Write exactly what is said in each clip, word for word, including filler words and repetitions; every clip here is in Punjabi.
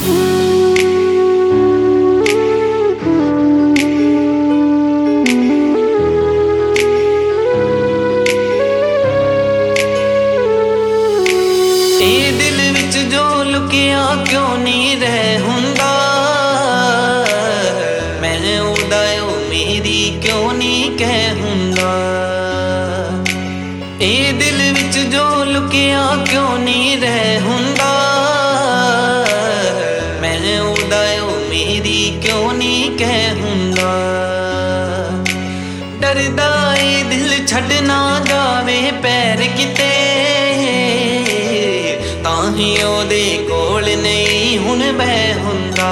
ਇਹ ਦਿਲ ਵਿੱਚ ਜੋ ਲੁਕਿਆ ਕਿਉਂ ਨਹੀਂ ਰਹਿ ਹੁੰਦਾ, ਮੈਂ ਉਹਦਾ ਉਹ ਮੇਰੀ ਕਿਉਂ ਨਹੀਂ ਕਹਿ ਹੁੰਦਾ। ਇਹ ਦਿਲ ਵਿੱਚ ਜੋ ਲੁਕਿਆ ਕਿਉਂ ਨਹੀਂ ਰਹਿ ਹੁੰਦਾ, ਮੈਂ ਉਹਦਾ ਉਹ ਮੇਰੀ ਕਿਉਂ ਨਹੀਂ ਕਹਿ ਹੁੰਦਾ। ਡਰਦਾ ਏ ਦਿਲ ਛੱਡ ਨਾ ਜਾਵੇ ਪੈਰ ਕਿਤੇ, ਤਾਹੀਂ ਉਹਦੇ ਕੋਲ ਨਹੀਂ ਹੁਣ ਮੈਂ ਹੁੰਦਾ,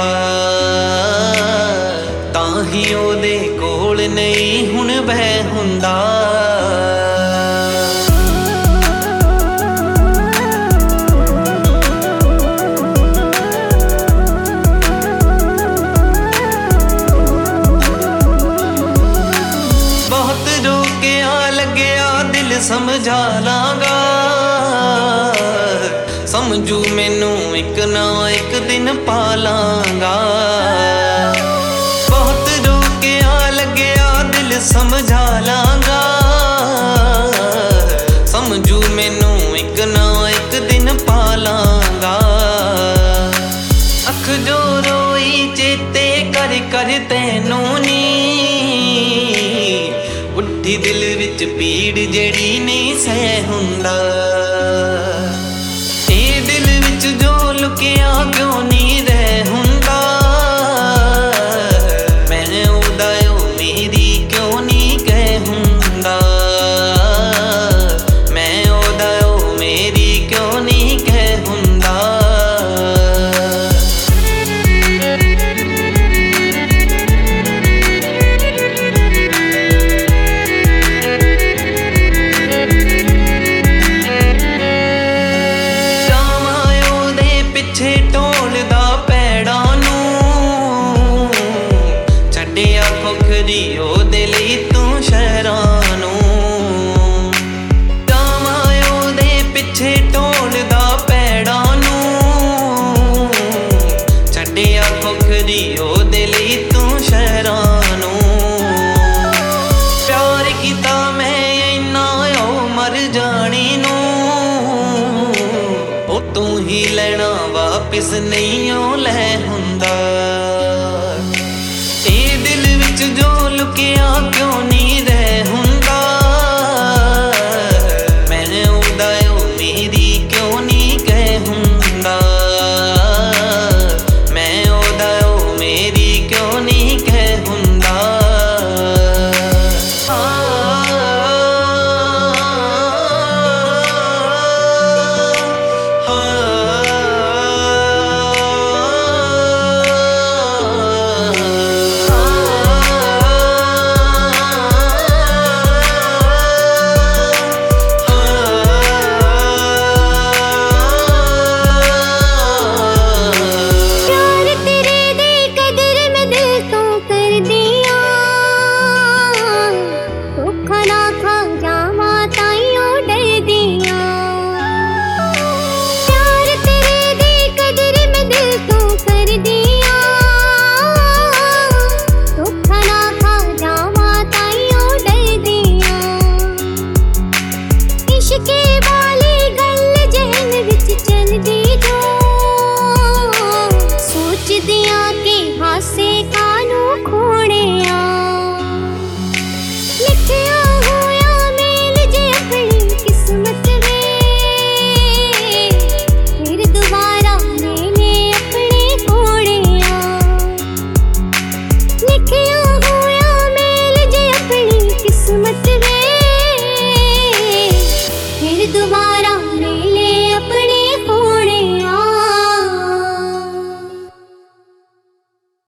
ਤਾਹੀਂ ਉਹਦੇ ਕੋਲ ਨਹੀਂ ਹੁਣ ਮੈਂ ਹੁੰਦਾ। ਬਹੁਤ ਰੋਕਿਆ ਲੱਗਿਆ ਦਿਲ ਸਮਝਾ ਲਾਂਗਾ, ਸਮਝੂ ਮੈਨੂੰ ਇੱਕ ਨਾ ਇੱਕ ਦਿਨ ਪਾ ਲਾਂਗਾ। ਬਹੁਤ ਰੋਕਿਆ ਲੱਗਿਆ ਦਿਲ ਸਮਝਾ ਲਾਂਗਾ, ਸਮਝੂ ਮੈਨੂੰ ਇੱਕ ਨਾ ਇੱਕ ਦਿਨ ਪਾ ਲਾਂਗਾ। ਅੱਖ ਜੋ ਰੋਈ ਚੇਤੇ ਕਰ ਕਰ ਤੈਨੂੰ ਨੀ, ਉੱਠੀ ਦਿਲ ਵਿੱਚ ਪੀੜ ਜਿਹੜੀ